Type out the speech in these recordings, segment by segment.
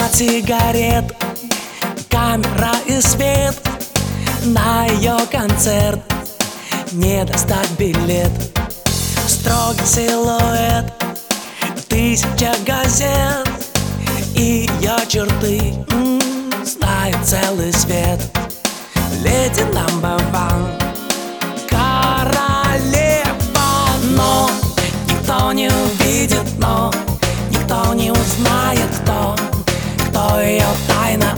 Аромат сигарет, камера и свет. На ее концерт не достать билет. Строгий силуэт, 1000 газет. И ее черты знает целый свет. Леди number one, королева. Но никто не увидит, но никто не узнает, кто ее тайна.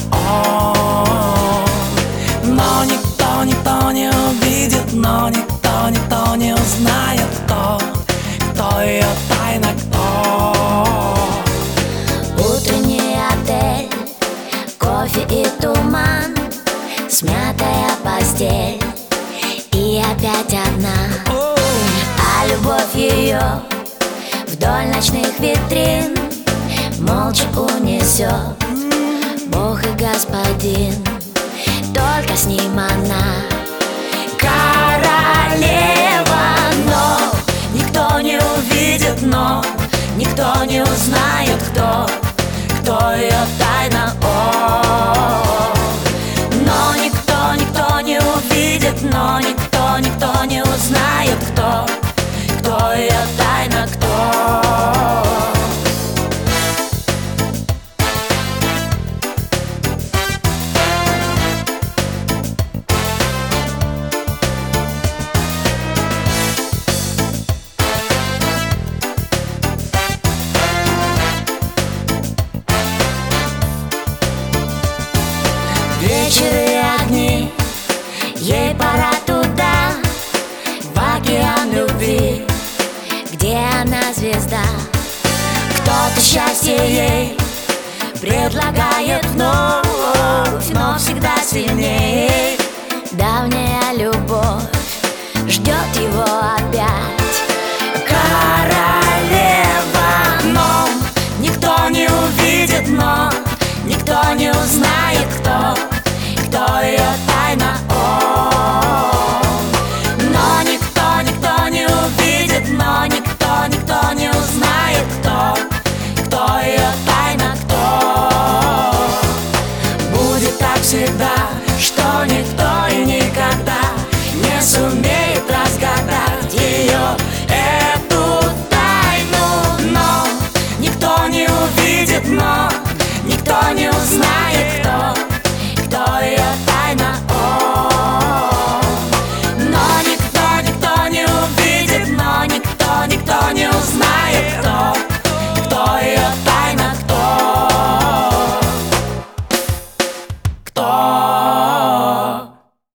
Но никто не увидит, но никто не узнает, кто ее тайна, кто. Утренний отель, кофе и туман, смятая постель и опять одна. А любовь ее вдоль ночных витрин молча унесет Бог и Господин. Только с ним она королева. Но никто не увидит, но никто не узнает, кто ее тайна. Но никто не увидит, но никто не узнает, кто ее тайна, кто. Вечер и огни, ей пора туда, в океан любви, где она звезда. Кто-то счастье ей предлагает вновь, но всегда сильнее. Давняя любовь ждет его опять. Королева, но никто не увидит, но никто не узнает, кто ее тайна.